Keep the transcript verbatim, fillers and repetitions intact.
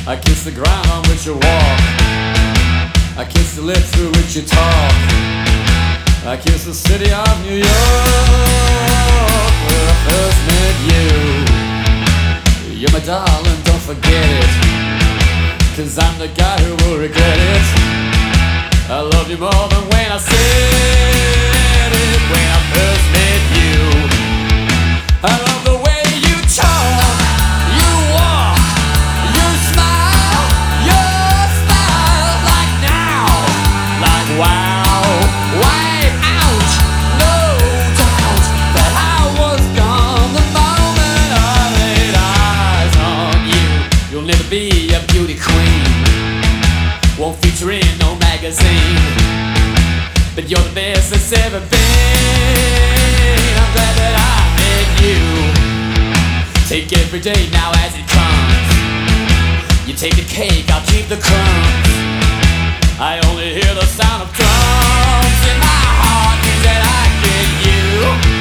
I kiss the ground on which you walk. I kiss the lips through which you talk. I kiss the city of New York, where I first met you. You're my darling, don't forget it, 'cause I'm the guy who will regret it. I love you more than when I said it, when I first met you. I love the way you talk, you walk, you smile, your style, like now, like wow, way out, no doubt that I was gone the moment I laid eyes on you. You'll never be a beauty queen, won't feature in no magazine, but you're the best that's ever been. I'm glad that I met you. Take every day now as it comes. You take the cake, I'll keep the crumbs. I only hear the sound of drums in my heart means that I get you.